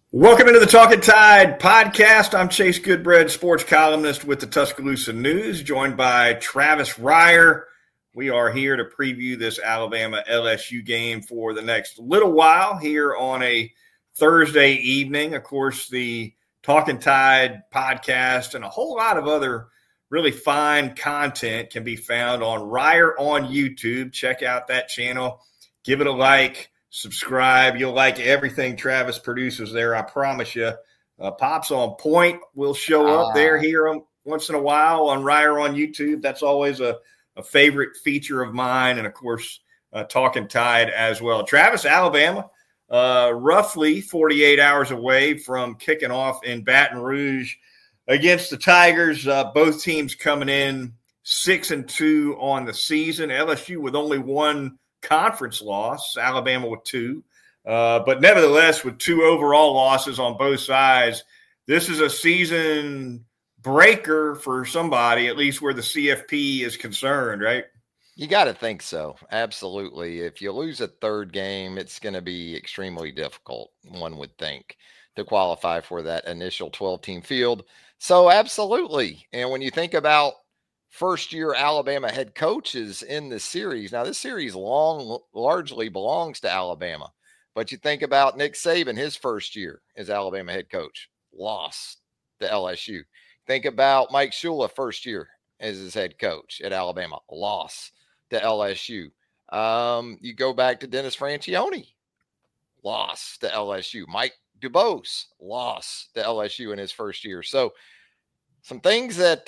Welcome into the Talking Tide podcast. I'm Chase Goodbread, sports columnist with the Tuscaloosa News, joined by Travis Reier. We are here to preview this Alabama LSU game for the next little while here on a Thursday evening. Of course, the Talking Tide podcast and a whole lot of other really fine content can be found on Reier on YouTube. Check out that channel. Give it a like. Subscribe. You'll like everything Travis produces there, I promise you. Pops on Point will show up there here once in a while on Reier on YouTube. That's always a favorite feature of mine, and, of course, Talking Tide as well. Travis, Alabama, roughly 48 hours away from kicking off in Baton Rouge against the Tigers. Both teams coming in 6-2 on the season. LSU with only one conference loss, Alabama with two, but nevertheless with two overall losses on both sides. This is a season breaker for somebody, at least where the CFP is concerned, right? You got to think so. Absolutely. If you lose a third game, it's going to be extremely difficult, one would think, to qualify for that initial 12-team field. So absolutely. And when you think about first-year Alabama head coaches in this series. Now, this series largely belongs to Alabama. But you think about Nick Saban, his first year as Alabama head coach, lost to LSU. Think about Mike Shula, first year as his head coach at Alabama, loss to LSU. You go back to Dennis Franchione, loss to LSU. Mike DuBose, loss to LSU in his first year. So some things that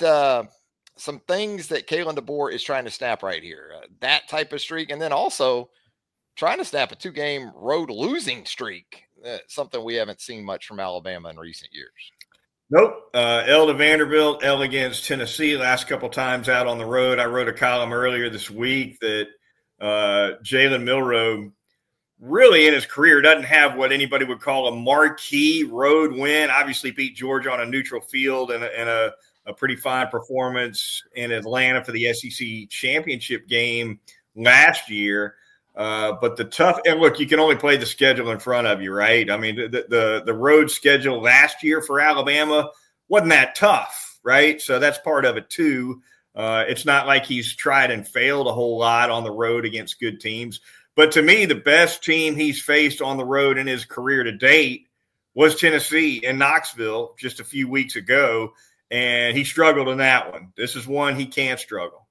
Kalen DeBoer is trying to snap right here. That type of streak. And then also trying to snap a 2-game road losing streak. Something we haven't seen much from Alabama in recent years. Nope. L to Vanderbilt, L against Tennessee last couple times out on the road. I wrote a column earlier this week that Jalen Milroe really in his career doesn't have what anybody would call a marquee road win. Obviously beat Georgia on a neutral field and a pretty fine performance in Atlanta for the SEC championship game last year. But the tough – and look, you can only play the schedule in front of you, right? I mean, the road schedule last year for Alabama wasn't that tough, right? So that's part of it too. It's not like he's tried and failed a whole lot on the road against good teams. But to me, the best team he's faced on the road in his career to date was Tennessee in Knoxville just a few weeks ago. And he struggled in that one. This is one he can't struggle.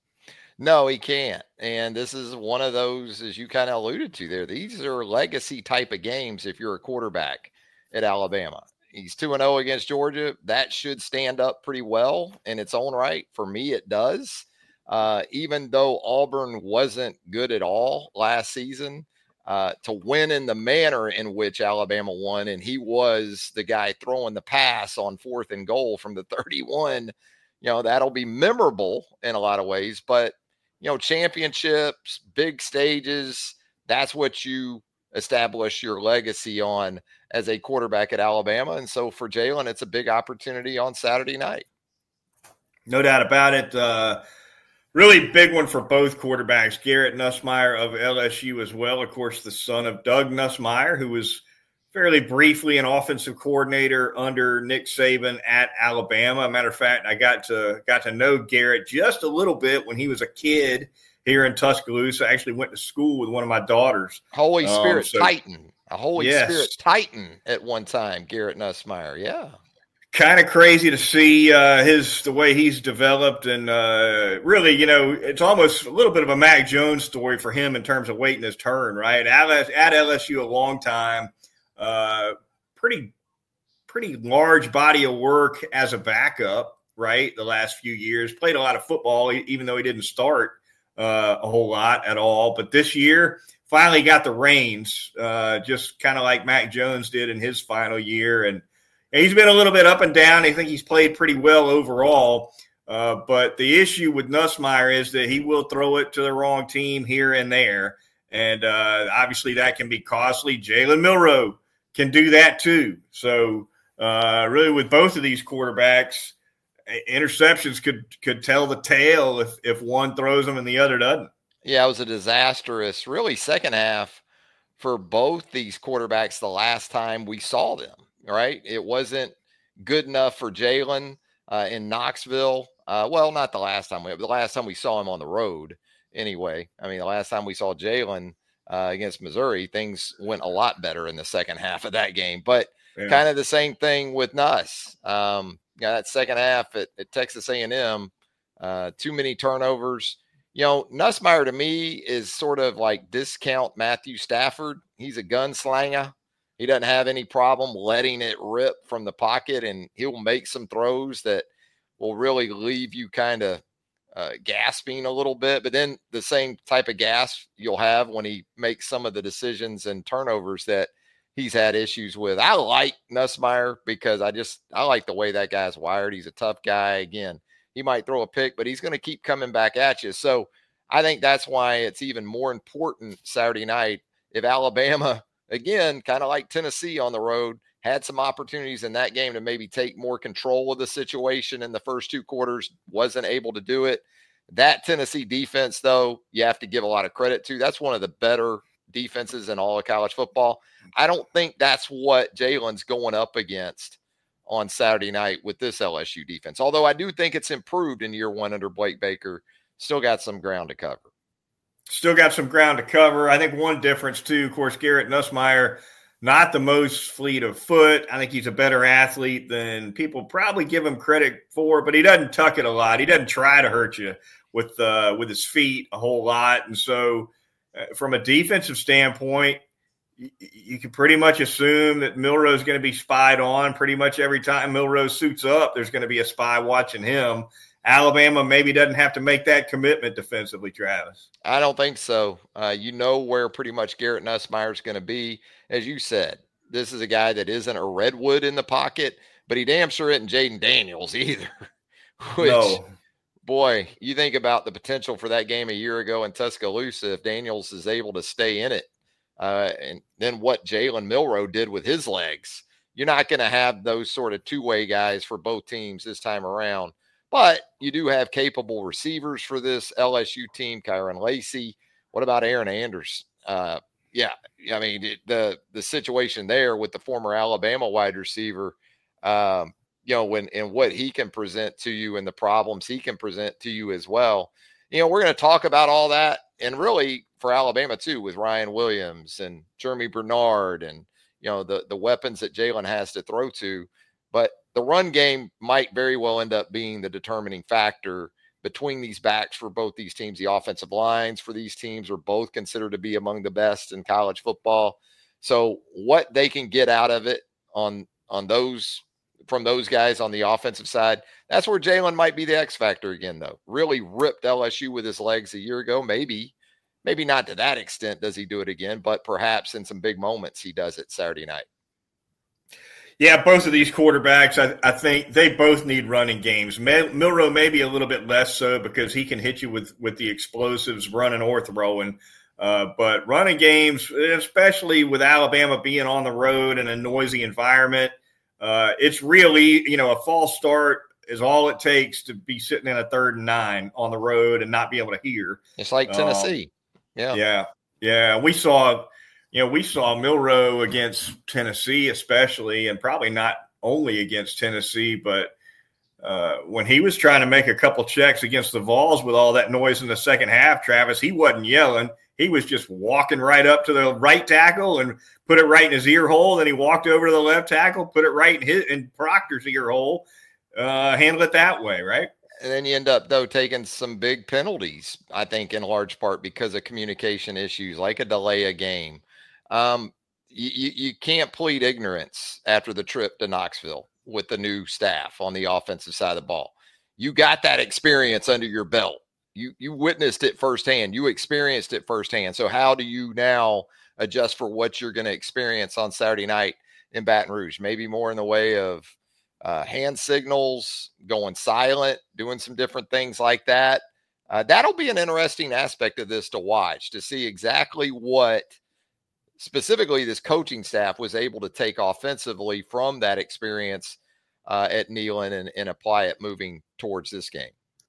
No, he can't. And this is one of those, as you kind of alluded to there, these are legacy type of games if you're a quarterback at Alabama. He's 2-0 against Georgia. That should stand up pretty well in its own right. For me, it does. Even though Auburn wasn't good at all last season, to win in the manner in which Alabama won, and he was the guy throwing the pass on 4th and goal from the 31, that'll be memorable in a lot of ways. But, championships, big stages, that's what you establish your legacy on as a quarterback at Alabama. And so for Jalen, it's a big opportunity on Saturday night. No doubt about it. Really big one for both quarterbacks. Garrett Nussmeier of LSU as well, of course, the son of Doug Nussmeier, who was fairly briefly an offensive coordinator under Nick Saban at Alabama. Matter of fact, I got to know Garrett just a little bit when he was a kid here in Tuscaloosa. I actually went to school with one of my daughters. Holy Spirit Titan. A Holy Spirit Titan at one time, Garrett Nussmeier. Yeah. Kind of crazy to see the way he's developed, and really, it's almost a little bit of a Mac Jones story for him in terms of waiting his turn, right? At LSU a long time, pretty large body of work as a backup, right? The last few years, played a lot of football, even though he didn't start a whole lot at all. But this year, finally got the reins, just kind of like Mac Jones did in his final year, and he's been a little bit up and down. I think he's played pretty well overall. But the issue with Nussmeier is that he will throw it to the wrong team here and there. And obviously that can be costly. Jalen Milroe can do that too. So really with both of these quarterbacks, interceptions could tell the tale if one throws them and the other doesn't. Yeah, it was a disastrous, really second half for both these quarterbacks the last time we saw them, right? It wasn't good enough for Jalen in Knoxville. Well, not the last time, but the last time we saw him on the road anyway. I mean, the last time we saw Jalen against Missouri, things went a lot better in the second half of that game. But kind of the same thing with Nuss. That second half at Texas A&M, too many turnovers. Nussmeier to me is sort of like discount Matthew Stafford. He's a gunslinger. He doesn't have any problem letting it rip from the pocket, and he'll make some throws that will really leave you kind of gasping a little bit. But then the same type of gasp you'll have when he makes some of the decisions and turnovers that he's had issues with. I like Nussmeier because I like the way that guy's wired. He's a tough guy. Again, he might throw a pick, but he's going to keep coming back at you. So I think that's why it's even more important Saturday night if Alabama, again, kind of like Tennessee on the road, had some opportunities in that game to maybe take more control of the situation in the first two quarters, wasn't able to do it. That Tennessee defense, though, you have to give a lot of credit to. That's one of the better defenses in all of college football. I don't think that's what Jalen's going up against on Saturday night with this LSU defense. Although I do think it's improved in year one under Blake Baker. Still got some ground to cover. I think one difference, too, of course, Garrett Nussmeier, not the most fleet of foot. I think he's a better athlete than people probably give him credit for, but he doesn't tuck it a lot. He doesn't try to hurt you with his feet a whole lot. And so from a defensive standpoint, you can pretty much assume that Milroe is going to be spied on pretty much every time Milroe suits up. There's going to be a spy watching him. Alabama maybe doesn't have to make that commitment defensively, Travis. I don't think so. Where pretty much Garrett Nussmeier is going to be. As you said, this is a guy that isn't a redwood in the pocket, but he damn sure isn't Jaden Daniels either. Boy, you think about the potential for that game a year ago in Tuscaloosa if Daniels is able to stay in it. And then what Jalen Milroe did with his legs. You're not going to have those sort of two-way guys for both teams this time around. But you do have capable receivers for this LSU team, Kyron Lacey. What about Aaron Anders? The situation there with the former Alabama wide receiver, and what he can present to you and the problems he can present to you as well. We're going to talk about all that, and really for Alabama too, with Ryan Williams and Jeremy Bernard and, the weapons that Jalen has to throw to. But the run game might very well end up being the determining factor between these backs for both these teams. The offensive lines for these teams are both considered to be among the best in college football. So what they can get out of it on those from those guys on the offensive side, that's where Jalen might be the X factor again, though. Really ripped LSU with his legs a year ago. Maybe not to that extent does he do it again, but perhaps in some big moments he does it Saturday night. Yeah, both of these quarterbacks, I think they both need running games. Milroe maybe a little bit less so because he can hit you with the explosives running or throwing. But running games, especially with Alabama being on the road in a noisy environment, it's really, a false start is all it takes to be sitting in a 3rd and 9 on the road and not be able to hear. It's like Tennessee. Yeah. We saw Milroe against Tennessee especially, and probably not only against Tennessee, but when he was trying to make a couple checks against the Vols with all that noise in the second half, Travis, he wasn't yelling. He was just walking right up to the right tackle and put it right in his ear hole. Then he walked over to the left tackle, put it right in Proctor's ear hole, handle it that way, right? And then you end up, though, taking some big penalties, I think, in large part because of communication issues, like a delay of game. You can't plead ignorance after the trip to Knoxville with the new staff on the offensive side of the ball. You got that experience under your belt. You witnessed it firsthand. You experienced it firsthand. So how do you now adjust for what you're going to experience on Saturday night in Baton Rouge? Maybe more in the way of hand signals, going silent, doing some different things like that. That'll be an interesting aspect of this to watch, to see exactly what specifically this coaching staff was able to take offensively from that experience at Neyland and apply it moving towards this game.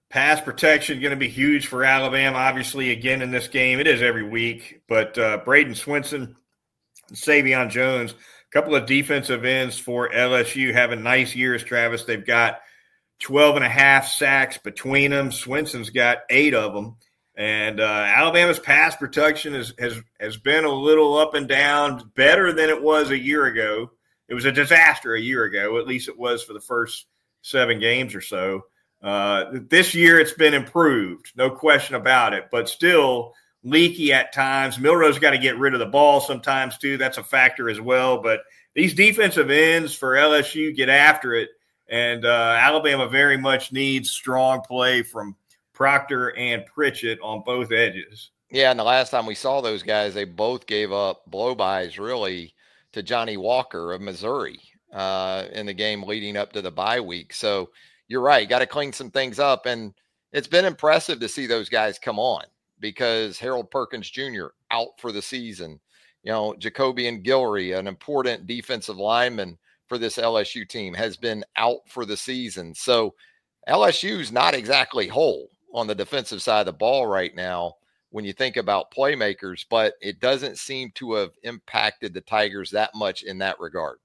Pass protection going to be huge for Alabama, obviously, again in this game. It is every week. But Braden Swinson, Savion Jones, a couple of defensive ends for LSU having nice years, Travis. They've got 12 and a half sacks between them. Swinson's got 8 of them. And Alabama's pass protection has been a little up and down, better than it was a year ago. It was a disaster a year ago. At least it was for the first 7 games or so. This year it's been improved, no question about it, but still leaky at times. Milrose got to get rid of the ball sometimes too. That's a factor as well. But these defensive ends for LSU get after it, and Alabama very much needs strong play from Proctor and Pritchett on both edges. Yeah, and the last time we saw those guys, they both gave up blow-bys really to Johnny Walker of Missouri in the game leading up to the bye week. So you're right, got to clean some things up. And it's been impressive to see those guys come on because Harold Perkins Jr. out for the season. You know, Jacobian Guillory, an important defensive lineman for this LSU team, has been out for the season. So LSU's not exactly whole on the defensive side of the ball right now when you think about playmakers, but it doesn't seem to have impacted the Tigers that much in that regard.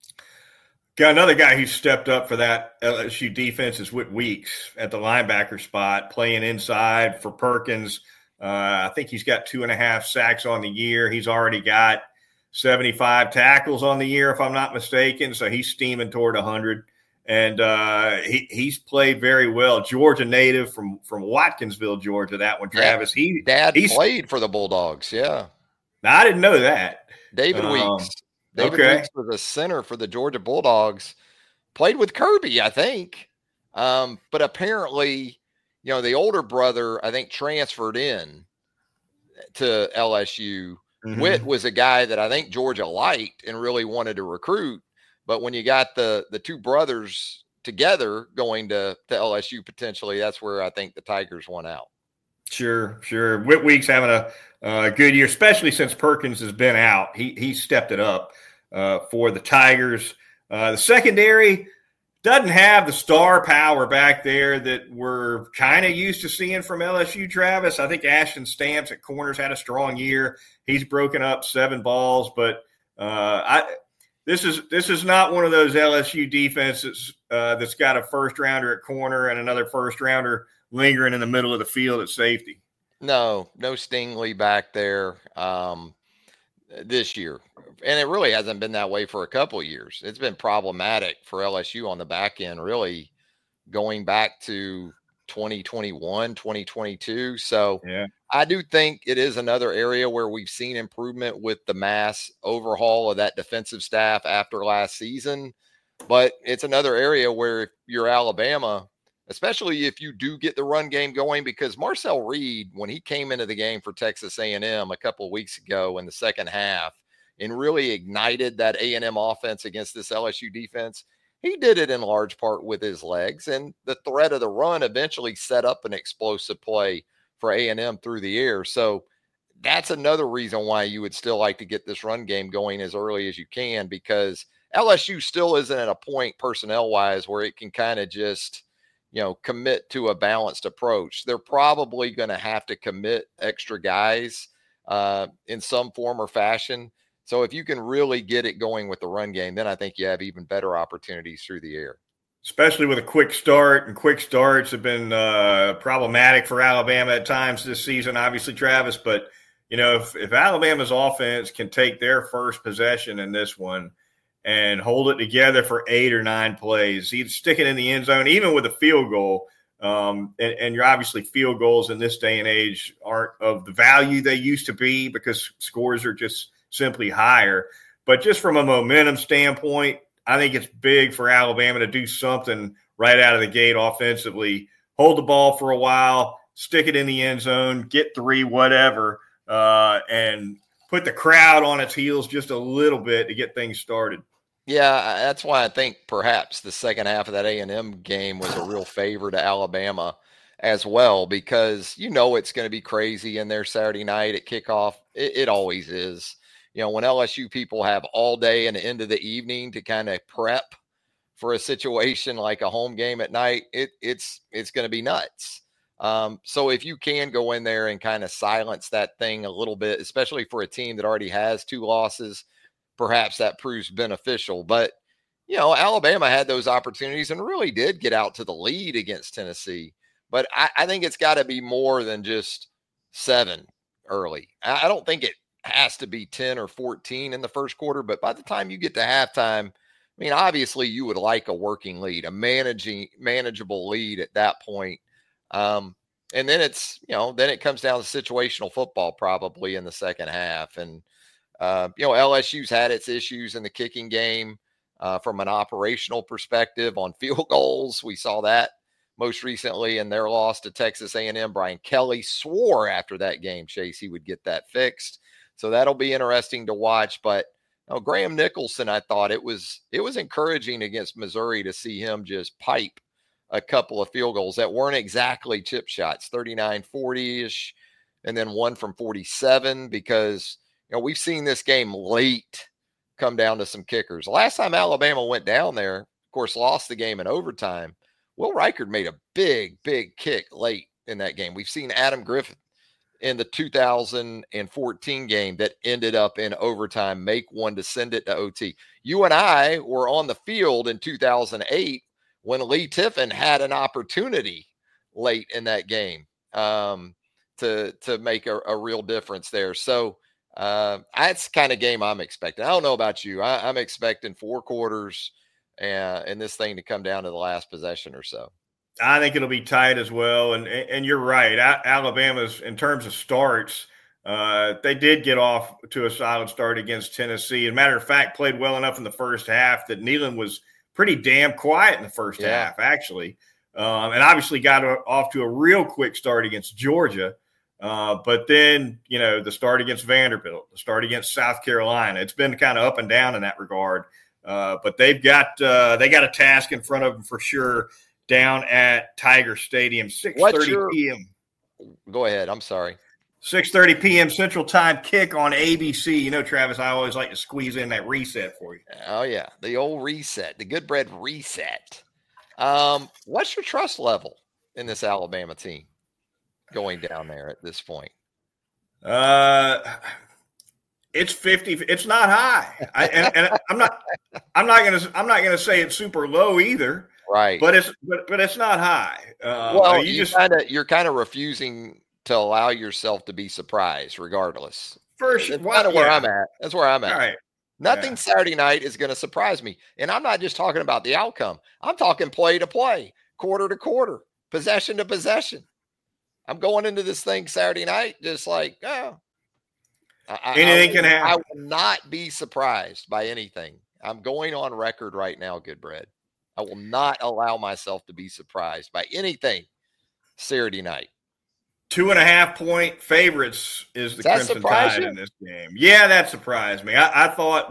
Got another guy who stepped up for that LSU defense is Whit Weeks at the linebacker spot, playing inside for Perkins. I think he's got 2.5 sacks on the year. He's already got 75 tackles on the year, if I'm not mistaken. So he's steaming toward 100. And he's played very well. Georgia native from Watkinsville, Georgia, that one, Travis. Dad played for the Bulldogs, yeah. Now, I didn't know that. David Weeks. David Weeks was a center for the Georgia Bulldogs. Played with Kirby, I think. But apparently, you know, the older brother, I think, transferred in to LSU. Mm-hmm. Whit was a guy that I think Georgia liked and really wanted to recruit. But when you got the two brothers together going to LSU potentially, that's where I think the Tigers won out. Sure. Whit Weeks having a good year, especially since Perkins has been out. He stepped it up for the Tigers. The secondary doesn't have the star power back there that we're kind of used to seeing from LSU, Travis. I think Ashton Stamps at corners had a strong year. He's broken up 7 balls, but This is not one of those LSU defenses that's got a first rounder at corner and another first rounder lingering in the middle of the field at safety. No Stingley back there this year. And it really hasn't been that way for a couple of years. It's been problematic for LSU on the back end, really going back to 2021, 2022. So yeah. I do think it is another area where we've seen improvement with the mass overhaul of that defensive staff after last season. But it's another area where you're Alabama, especially if you do get the run game going, because Marcel Reed, when he came into the game for Texas A&M a couple of weeks ago in the second half and really ignited that A&M offense against this LSU defense, he did it in large part with his legs, and the threat of the run eventually set up an explosive play for A&M through the air. So that's another reason why you would still like to get this run game going as early as you can, because LSU still isn't at a point personnel-wise where it can kind of just, you know, commit to a balanced approach. They're probably going to have to commit extra guys in some form or fashion. So if you can really get it going with the run game, then I think you have even better opportunities through the air. Especially with a quick start, and quick starts have been problematic for Alabama at times this season, obviously, Travis. But, you know, if Alabama's offense can take their first possession in this one and hold it together for 8 or 9 plays, he'd stick it in the end zone, even with a field goal. And you're obviously field goals in this day and age aren't of the value they used to be because scores are just simply higher. But just from a momentum standpoint, I think it's big for Alabama to do something right out of the gate offensively, hold the ball for a while, stick it in the end zone, get 3, whatever, and put the crowd on its heels just a little bit to get things started. Yeah, that's why I think perhaps the second half of that A&M game was a real favor to Alabama as well, because you know it's going to be crazy in there Saturday night at kickoff. It always is. You know, when LSU people have all day and the end of the evening to kind of prep for a situation like a home game at night, it's going to be nuts. So if you can go in there and kind of silence that thing a little bit, especially for a team that already has 2 losses, perhaps that proves beneficial. But, Alabama had those opportunities and really did get out to the lead against Tennessee. But I think it's got to be more than just 7 early. I don't think it has to be 10 or 14 in the first quarter, but by the time you get to halftime, I mean, obviously you would like a working lead, a manageable lead at that point. And then then it comes down to situational football probably in the second half. And, LSU's had its issues in the kicking game from an operational perspective on field goals. We saw that most recently in their loss to Texas A&M. Brian Kelly swore after that game, Chase, he would get that fixed. So that'll be interesting to watch. But Graham Nicholson, I thought it was encouraging against Missouri to see him just pipe a couple of field goals that weren't exactly chip shots, 39, 40-ish, and then one from 47, because, we've seen this game late come down to some kickers. The last time Alabama went down there, of course, lost the game in overtime. Will Reichard made a big, big kick late in that game. We've seen Adam Griffith in the 2014 game that ended up in overtime make one to send it to OT. You and I were on the field in 2008 when Lee Tiffin had an opportunity late in that game to make a real difference there. So that's the kind of game I'm expecting. I don't know about you. I'm expecting 4 quarters and this thing to come down to the last possession or so. I think it'll be tight as well. And you're right. Alabama's, in terms of starts, they did get off to a solid start against Tennessee. As a matter of fact, played well enough in the first half that Neyland was pretty damn quiet in the first half, actually. And obviously got off to a real quick start against Georgia. But then, the start against Vanderbilt, the start against South Carolina, it's been kind of up and down in that regard. But they got a task in front of them for sure down at Tiger Stadium, 6:30 p.m. Go ahead. I'm sorry. 6:30 p.m. Central Time kick on ABC. Travis, I always like to squeeze in that reset for you. Oh, yeah. The old reset, the good bread reset. What's your trust level in this Alabama team going down there at this point? It's 50. It's not high. I'm not gonna say it's super low either. Right. But it's not high. You're kind of refusing to allow yourself to be surprised, regardless. First, that's kind of where I'm at. That's where I'm at. All right. Nothing Saturday night is going to surprise me. And I'm not just talking about the outcome. I'm talking play to play, quarter to quarter, possession to possession. I'm going into this thing Saturday night just like, anything can happen. I will not be surprised by anything. I'm going on record right now, good bread. I will not allow myself to be surprised by anything Saturday night. 2.5-point favorites is the Crimson Tide in this game. Yeah, that surprised me. I thought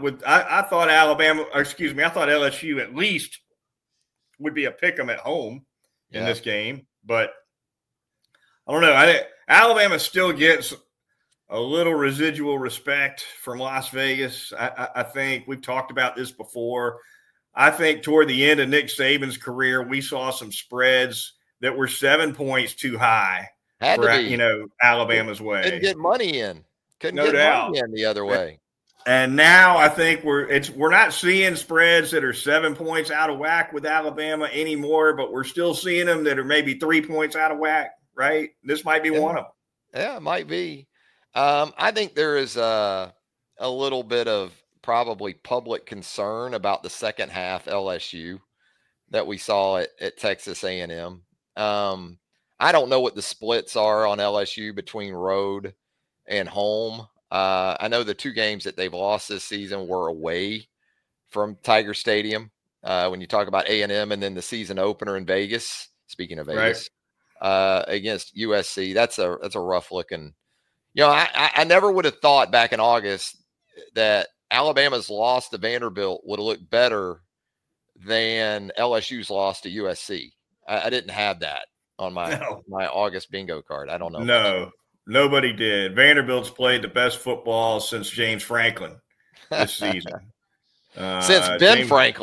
LSU at least would be a pick 'em at home in this game, but I don't know. Alabama still gets a little residual respect from Las Vegas. I think we've talked about this before. I think toward the end of Nick Saban's career, we saw some spreads that were 7 points too high for Alabama's way. Couldn't get money in. Money in the other way. And now I think we're not seeing spreads that are 7 points out of whack with Alabama anymore, but we're still seeing them that are maybe 3 points out of whack. Right? This might be one of them. Yeah, it might be. I think there is a little bit of probably public concern about the second half LSU that we saw at Texas A&M. I don't know what the splits are on LSU between road and home. I know the 2 games that they've lost this season were away from Tiger Stadium. When you talk about A&M and then the season opener in Vegas, speaking of Vegas, against USC, that's a rough looking. I never would have thought back in August that Alabama's loss to Vanderbilt would have looked better than LSU's loss to USC. I didn't have that on my August bingo card. I don't know. No, nobody did. Vanderbilt's played the best football since James Franklin this season. Since Ben Franklin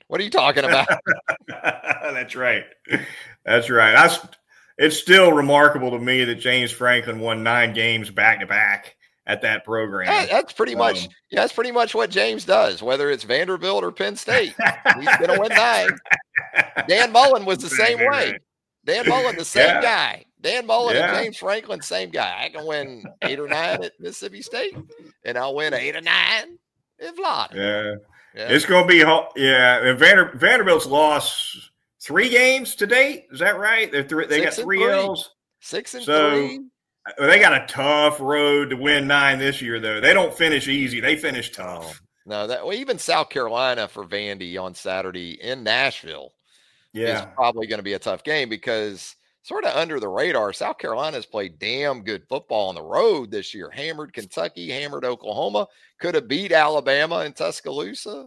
What are you talking about? That's right. That's right. It's still remarkable to me that James Franklin won 9 games back to back at that program. That's pretty much that's pretty much what James does, whether it's Vanderbilt or Penn State. He's going to win 9. Dan Mullen was the same way. Right. Dan Mullen, the same guy. Dan Mullen and James Franklin, same guy. I can win 8 or 9 at Mississippi State, and I'll win 8 or 9 at Florida. Yeah. It's going to be And Vanderbilt's lost 3 games to date. Is that right? They got 3 L's. 6-3. They got a tough road to win 9 this year, though. They don't finish easy. They finish tough. No, even South Carolina for Vandy on Saturday in Nashville is probably going to be a tough game because sort of under the radar, South Carolina's played damn good football on the road this year. Hammered Kentucky, hammered Oklahoma, could have beat Alabama in Tuscaloosa,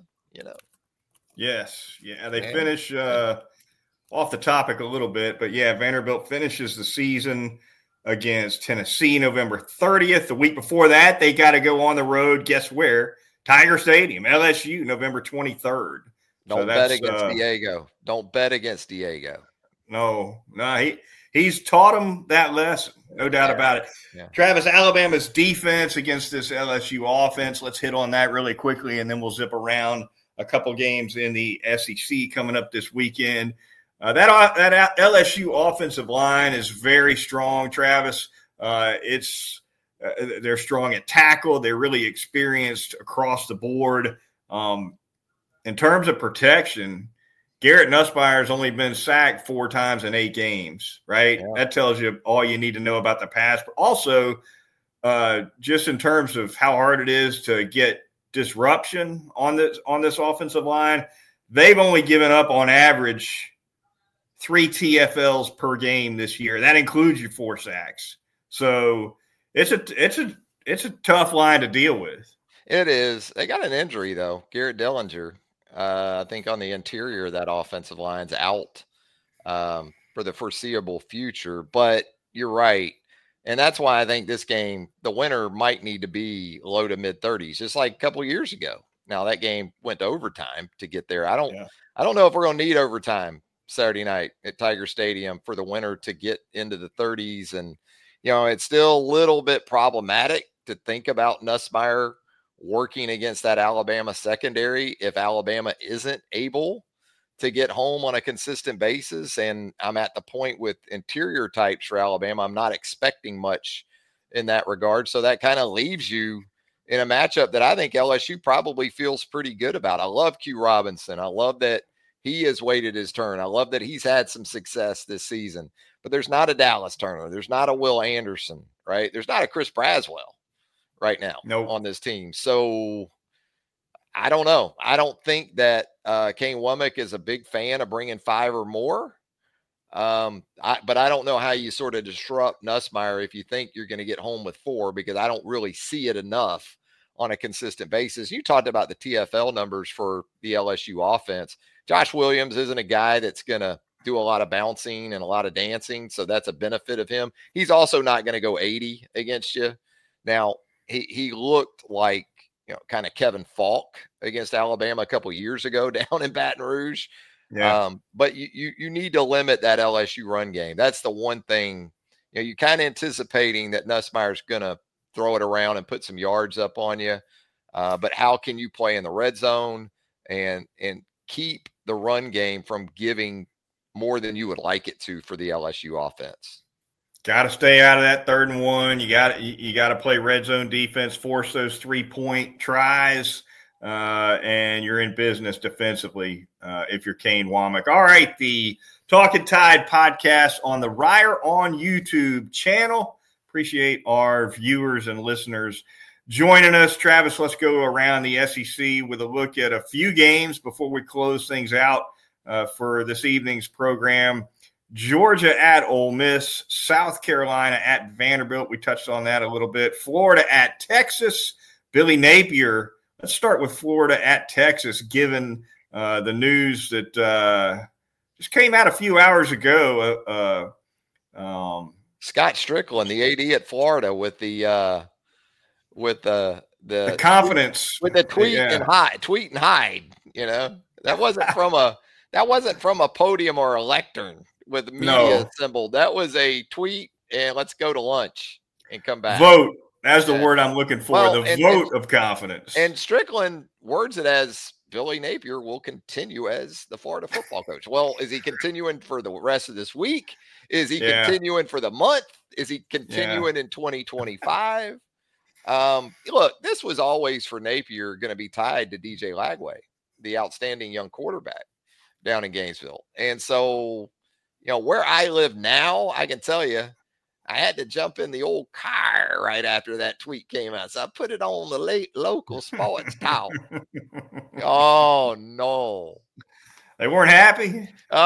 Yes. Yeah, they finish off the topic a little bit, but Vanderbilt finishes the season against Tennessee November 30th. The week before that, they got to go on the road. Guess where? Tiger Stadium, LSU, November 23rd. Don't bet against Diego. Don't bet against Diego. No, he's taught him that lesson. No doubt about it. Yeah. Travis, Alabama's defense against this LSU offense. Let's hit on that really quickly, and then we'll zip around a couple games in the SEC coming up this weekend. That LSU offensive line is very strong, Travis. They're strong at tackle. They're really experienced across the board. In terms of protection, Garrett Nussmeier's only been sacked 4 times in 8 games, right? Yeah. That tells you all you need to know about the pass. But also, just in terms of how hard it is to get disruption on this offensive line, they've only given up on average 3 TFLs per game this year. That includes your 4 sacks. So it's a tough line to deal with. It is. They got an injury though. Garrett Dillinger, I think on the interior of that offensive line's out for the foreseeable future. But you're right. And that's why I think this game, the winner might need to be low to mid 30s, just like a couple of years ago. Now that game went to overtime to get there. I don't know if we're going to need overtime Saturday night at Tiger Stadium for the winner to get into the 30s. And, it's still a little bit problematic to think about Nussmeier working against that Alabama secondary if Alabama isn't able to get home on a consistent basis. And I'm at the point with interior types for Alabama, I'm not expecting much in that regard. So that kind of leaves you in a matchup that I think LSU probably feels pretty good about. I love Q Robinson. I love that he has waited his turn. I love that he's had some success this season, but there's not a Dallas Turner. There's not a Will Anderson, right? There's not a Chris Braswell right now on this team. So I don't know. I don't think that Kane Womack is a big fan of bringing 5 or more. But I don't know how you sort of disrupt Nussmeier if you think you're going to get home with 4, because I don't really see it enough on a consistent basis. You talked about the TFL numbers for the LSU offense. Josh Williams isn't a guy that's going to do a lot of bouncing and a lot of dancing, so that's a benefit of him. He's also not going to go 80 against you. Now, he looked like, kind of Kevin Falk against Alabama a couple years ago down in Baton Rouge. Yeah. But you need to limit that LSU run game. That's the one thing, you're kind of anticipating that Nussmeier's going to throw it around and put some yards up on you. But how can you play in the red zone and keep the run game from giving more than you would like it to for the LSU offense? Got to stay out of that 3rd and 1. You got to play red zone defense, force those 3-point tries, and you're in business defensively if you're Kane Womack. All right, the Talking Tide podcast on the Ryer on YouTube channel. Appreciate our viewers and listeners joining us. Travis, let's go around the SEC with a look at a few games before we close things out for this evening's program. Georgia at Ole Miss, South Carolina at Vanderbilt. We touched on that a little bit. Florida at Texas. Billy Napier. Let's start with Florida at Texas, given the news that just came out a few hours ago. Scott Strickland, the AD at Florida, with the confidence, with the tweet and hide. That wasn't from a podium or a lectern with the media assembled. That was a tweet, and let's go to lunch and come back. Vote. That's the word I'm looking for. Well, the vote of confidence. And Strickland words it as Billy Napier will continue as the Florida football coach. Well, is he continuing for the rest of this week? Is he continuing for the month? Is he continuing in 2025? Look, this was always for Napier going to be tied to DJ Lagway, the outstanding young quarterback down in Gainesville. And so, where I live now, I can tell you, I had to jump in the old car right after that tweet came out. So I put it on the local sports talk. Oh, no. They weren't happy?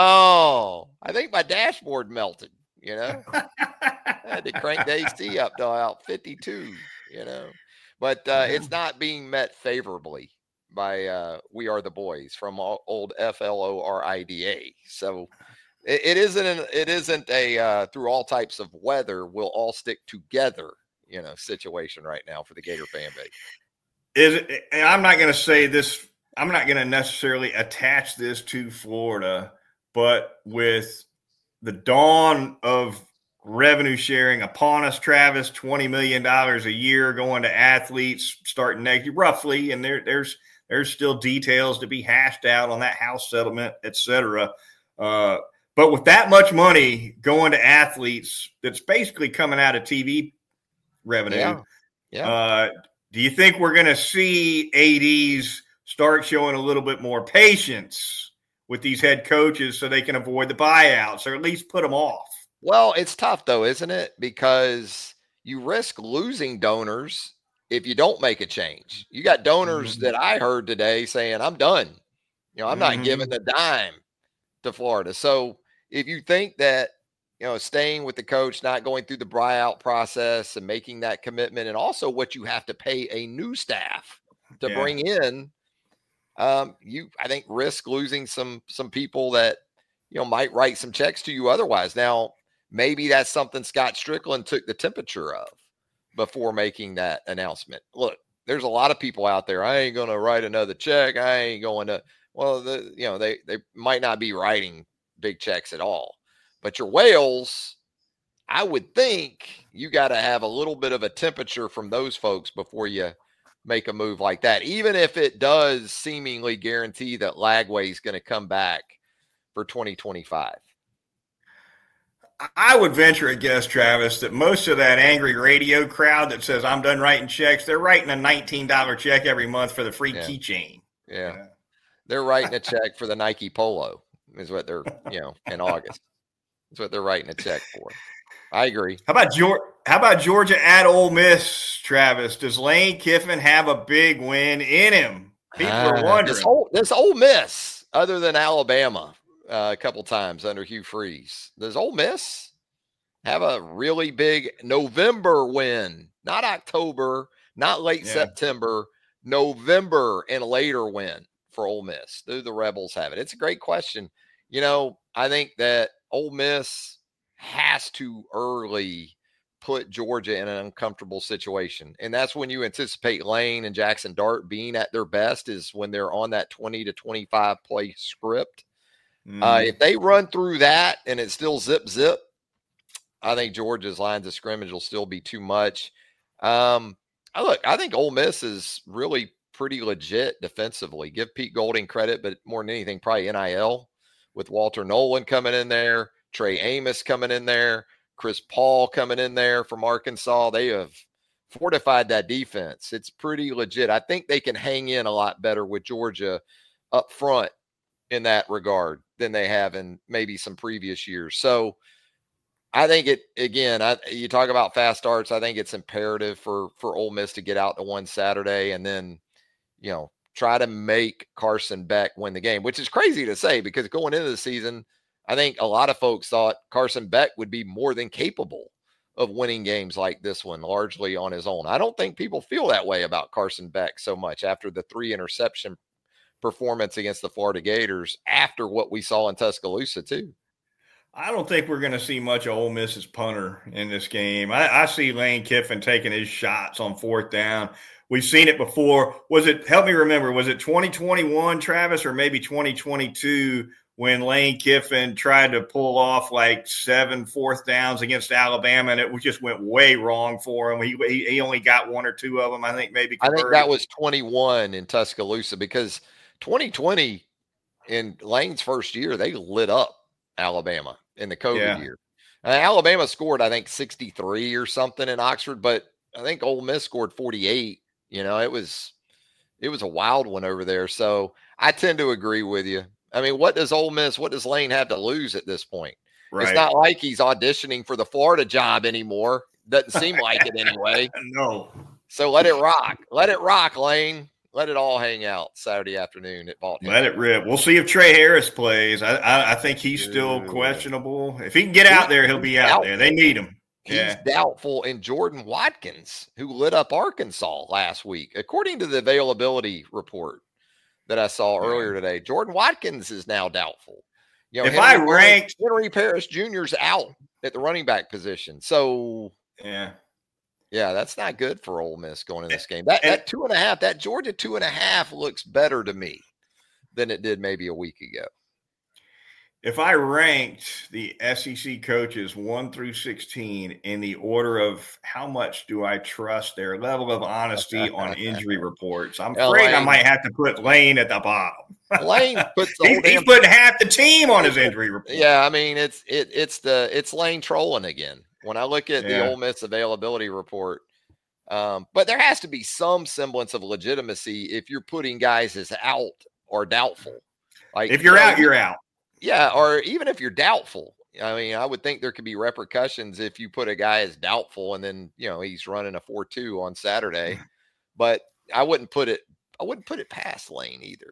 Oh, I think my dashboard melted, I had to crank the AC up to about 52, But it's not being met favorably by We Are the Boys from old FLORIDA. So it isn't a through all types of weather, we'll all stick together, situation right now for the Gator fan base. I'm not going to say this. I'm not going to necessarily attach this to Florida, but with the dawn of revenue sharing upon us, Travis, $20 million a year going to athletes starting next year, roughly, and there's still details to be hashed out on that house settlement, et cetera. But with that much money going to athletes, that's basically coming out of TV revenue. Yeah. Do you think we're going to see ADs start showing a little bit more patience with these head coaches so they can avoid the buyouts or at least put them off? Well, it's tough though, isn't it? Because you risk losing donors if you don't make a change. You got donors that I heard today saying, I'm done. I'm not giving a dime to Florida. So if you think that, staying with the coach, not going through the buyout process and making that commitment, and also what you have to pay a new staff to bring in, you, I think, risk losing some people that, might write some checks to you otherwise. Now, maybe that's something Scott Strickland took the temperature of before making that announcement. Look, there's a lot of people out there. I ain't going to write another check. I ain't going to, well, they might not be writing big checks at all, but your whales, I would think you got to have a little bit of a temperature from those folks before you make a move like that, even if it does seemingly guarantee that Lagway is going to come back for 2025. I would venture a guess, Travis, that most of that angry radio crowd that says I'm done writing checks, they're writing a $19 check every month for the free keychain. Yeah. They're writing a check for the Nike Polo is what they're, in August. That's what they're writing a check for. I agree. How about Georgia at Ole Miss, Travis? Does Lane Kiffin have a big win in him? People are wondering. This Ole Miss, other than Alabama, a couple times under Hugh Freeze, does Ole Miss have a really big November win? Not October, not late September, November and later win for Ole Miss. Do the Rebels have it? It's a great question. I think that Ole Miss has to early put Georgia in an uncomfortable situation. And that's when you anticipate Lane and Jackson Dart being at their best, is when they're on that 20 to 25 play script. If they run through that and it's still zip, I think Georgia's lines of scrimmage will still be too much. I think Ole Miss is really pretty legit defensively. Give Pete Golding credit, but more than anything, probably NIL with Walter Nolan coming in there, Trey Amos coming in there, Chris Paul coming in there from Arkansas. They have fortified that defense. It's pretty legit. I think they can hang in a lot better with Georgia up front in that regard than they have in maybe some previous years. So I think you talk about fast starts. I think it's imperative for Ole Miss to get out to one Saturday and then, try to make Carson Beck win the game, which is crazy to say because going into the season, I think a lot of folks thought Carson Beck would be more than capable of winning games like this one, largely on his own. I don't think people feel that way about Carson Beck so much after the 3 interception performance against the Florida Gators, after what we saw in Tuscaloosa too. I don't think we're going to see much of Ole Miss's punter in this game. I see Lane Kiffin taking his shots on fourth down. We've seen it before. Help me remember, was it 2021, Travis, or maybe 2022 when Lane Kiffin tried to pull off like 7 fourth downs against Alabama, and it just went way wrong for him. He only got 1 or 2 of them, I think, maybe converted. I think that was 21 in Tuscaloosa, because 2020 in Lane's first year, they lit up Alabama in the COVID year. Alabama scored, I think, 63 or something in Oxford, but I think Ole Miss scored 48. It was a wild one over there. So I tend to agree with you. I mean, what does Lane have to lose at this point? Right. It's not like he's auditioning for the Florida job anymore. Doesn't seem like it anyway. No. So let it rock. Let it rock, Lane. Let it all hang out Saturday afternoon at Baltimore. Let it rip. We'll see if Trey Harris plays. I think he's still questionable. If he can get out there, he'll be out there. They need him. He's doubtful. And Jordan Watkins, who lit up Arkansas last week, according to the availability report that I saw earlier today, Jordan Watkins is now doubtful. Henry Parrish Jr.'s out at the running back position. So yeah, that's not good for Ole Miss going in this game. That 2.5, that Georgia 2.5 looks better to me than it did maybe a week ago. If I ranked the SEC coaches 1 through 16 in the order of how much do I trust their level of honesty on injury reports, I'm afraid I might have to put Lane at the bottom. Lane puts he's putting half the team on his injury report. Yeah, I mean it's Lane trolling again. When I look at the Ole Miss availability report, but there has to be some semblance of legitimacy if you're putting guys as out or doubtful. Like if you're out, you're out. Yeah, or even if you're doubtful. I mean, I would think there could be repercussions if you put a guy as doubtful and then, he's running a 4.2 on Saturday. But I wouldn't put it past Lane either.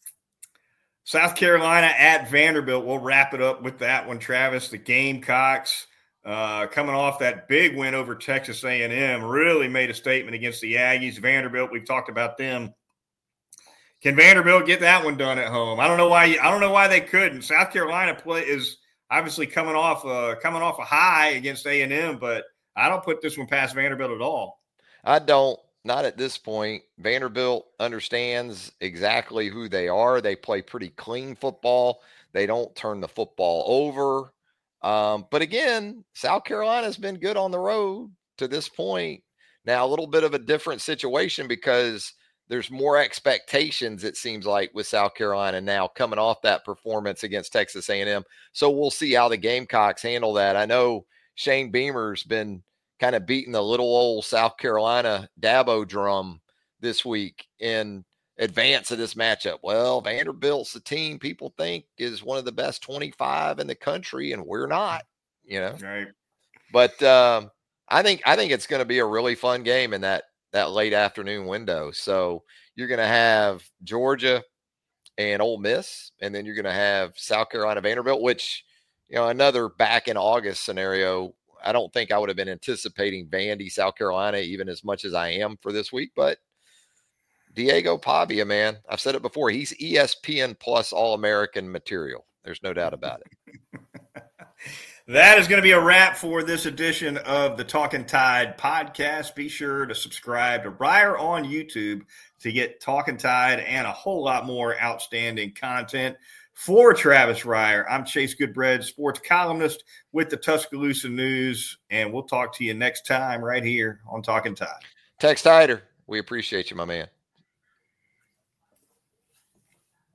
South Carolina at Vanderbilt. We'll wrap it up with that one, Travis. The Gamecocks coming off that big win over Texas A&M really made a statement against the Aggies. Vanderbilt, we've talked about them. Can Vanderbilt get that one done at home? I don't know why they couldn't. South Carolina is obviously coming off a high against A&M, but I don't put this one past Vanderbilt at all. I don't. Not at this point. Vanderbilt understands exactly who they are. They play pretty clean football. They don't turn the football over. But again, South Carolina's been good on the road to this point. Now, a little bit of a different situation because there's more expectations, it seems like, with South Carolina now coming off that performance against Texas A&M. So we'll see how the Gamecocks handle that. I know Shane Beamer's been kind of beating the little old South Carolina Dabo drum this week in advance of this matchup. Well, Vanderbilt's the team people think is one of the best 25 in the country, and we're not, Right. But I think it's going to be a really fun game in that late afternoon window. So you're going to have Georgia and Ole Miss, and then you're going to have South Carolina Vanderbilt, which, another back in August scenario. I don't think I would have been anticipating Vandy, South Carolina, even as much as I am for this week, but Diego Pavia, man, I've said it before. He's ESPN plus All-American material. There's no doubt about it. That is going to be a wrap for this edition of the Talking Tide podcast. Be sure to subscribe to Reier on YouTube to get Talking Tide and a whole lot more outstanding content. For Travis Reier, I'm Chase Goodbread, sports columnist with the Tuscaloosa News, and we'll talk to you next time right here on Talking Tide. Tex Tider, we appreciate you, my man.